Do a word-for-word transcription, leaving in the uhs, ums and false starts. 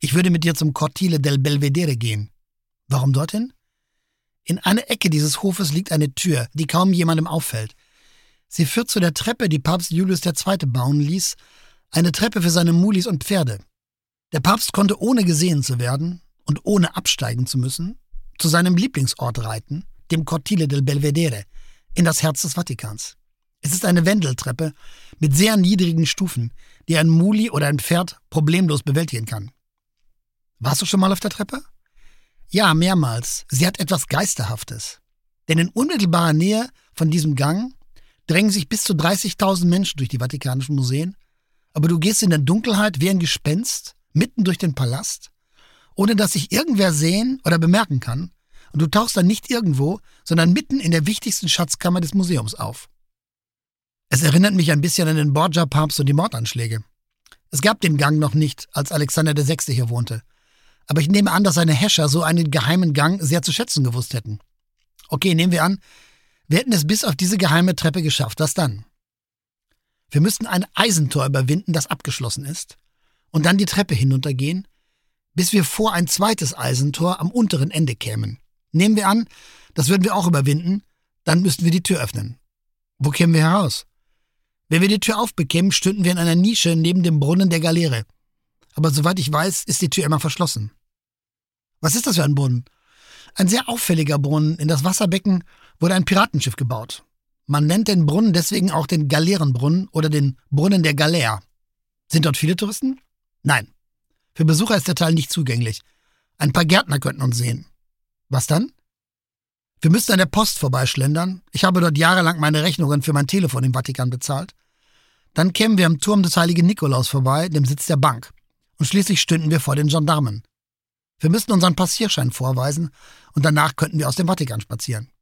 Ich würde mit dir zum Cortile del Belvedere gehen. Warum dorthin? In einer Ecke dieses Hofes liegt eine Tür, die kaum jemandem auffällt. Sie führt zu der Treppe, die Papst Julius der Zweite bauen ließ, eine Treppe für seine Mulis und Pferde. Der Papst konnte, ohne gesehen zu werden und ohne absteigen zu müssen, zu seinem Lieblingsort reiten, dem Cortile del Belvedere, in das Herz des Vatikans. Es ist eine Wendeltreppe mit sehr niedrigen Stufen, die ein Muli oder ein Pferd problemlos bewältigen kann. Warst du schon mal auf der Treppe? Ja, mehrmals. Sie hat etwas Geisterhaftes. Denn in unmittelbarer Nähe von diesem Gang drängen sich bis zu dreißigtausend Menschen durch die vatikanischen Museen, aber du gehst in der Dunkelheit wie ein Gespenst mitten durch den Palast, ohne dass sich irgendwer sehen oder bemerken kann, und du tauchst dann nicht irgendwo, sondern mitten in der wichtigsten Schatzkammer des Museums auf. Es erinnert mich ein bisschen an den Borgia-Papst und die Mordanschläge. Es gab den Gang noch nicht, als Alexander der Sechste hier wohnte. Aber ich nehme an, dass seine Häscher so einen geheimen Gang sehr zu schätzen gewusst hätten. Okay, nehmen wir an, wir hätten es bis auf diese geheime Treppe geschafft. Was dann? Wir müssten ein Eisentor überwinden, das abgeschlossen ist, und dann die Treppe hinuntergehen, bis wir vor ein zweites Eisentor am unteren Ende kämen. Nehmen wir an, das würden wir auch überwinden, dann müssten wir die Tür öffnen. Wo kämen wir heraus? Wenn wir die Tür aufbekämen, stünden wir in einer Nische neben dem Brunnen der Galeere. Aber soweit ich weiß, ist die Tür immer verschlossen. Was ist das für ein Brunnen? Ein sehr auffälliger Brunnen. In das Wasserbecken wurde ein Piratenschiff gebaut. Man nennt den Brunnen deswegen auch den Galeerenbrunnen oder den Brunnen der Galère. Sind dort viele Touristen? Nein. Für Besucher ist der Teil nicht zugänglich. Ein paar Gärtner könnten uns sehen. Was dann? Wir müssten an der Post vorbeischlendern. Ich habe dort jahrelang meine Rechnungen für mein Telefon im Vatikan bezahlt. Dann kämen wir am Turm des heiligen Nikolaus vorbei, dem Sitz der Bank. Und schließlich stünden wir vor den Gendarmen. Wir müssten unseren Passierschein vorweisen und danach könnten wir aus dem Vatikan spazieren.